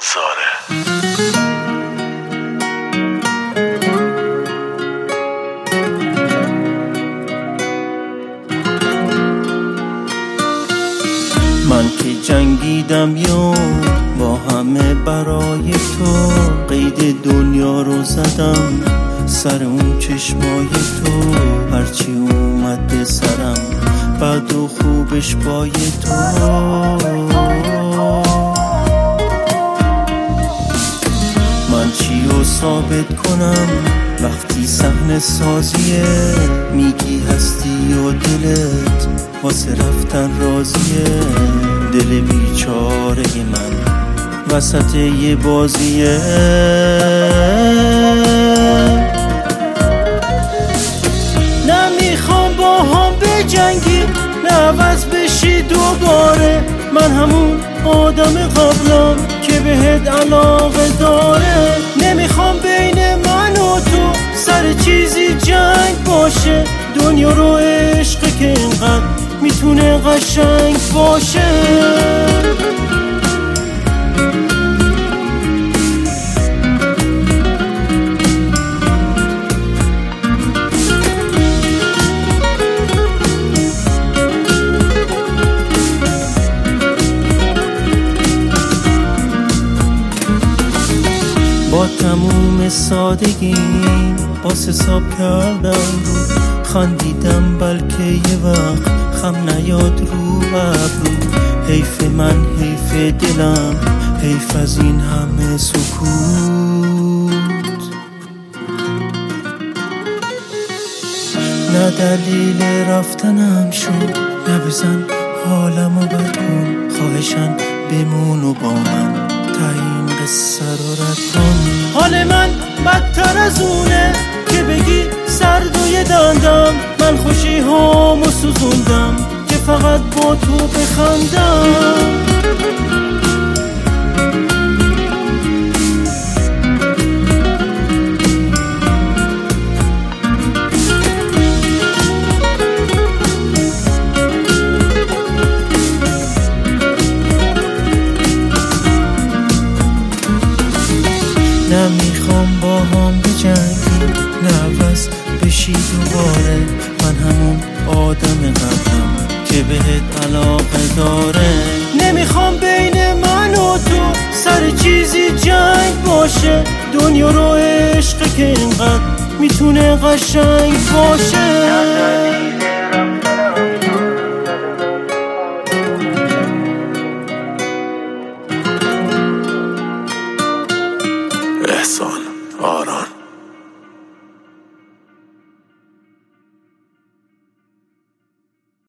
زاره. من که جنگیدم یا با همه برای تو، قید دنیا رو زدم سر اون چشمای تو. هرچی اومد به سرم بد و خوبش پای تو. من چی رو ثابت کنم وقتی صحنه سازیه؟ میگی هستی و دلت واسه رفتن راضیه. دل بیچاره من وسط یه بازیه. نمیخوام با هم بجنگی، نه عوض بشی دوباره. من همون آدم قبلم که بهت علاقه داره. نمیخوام بین من و تو سر چیزی جنگ باشه. دنیا رو عشق که اینقدر میتونه قشنگ باشه. با تموم سادگی باس حساب کردم رو خندیدم، بلکه یه وقت خم نیاد رو ابرو. حیف من، حیف دلم، حیف از این همه سکوت. نه دلیل رفتنم شد، نه بزن حالمو بد کن. خواهشم بمون و با من تا این قصه رو رد کن. حال من بدتر از اونه که بگی سردوی دندم. من خوشی هامو سوزوندم که فقط با تو بخندم. نمیخوام با هم بجنگی، نه عوض بشی دوباره. من همون آدم قبلم که بهت علاقه داره. نمیخوام بین من و تو سر چیزی جنگ باشه. دنیا رو عشق که اینقدر میتونه قشنگ باشه. احسان آران.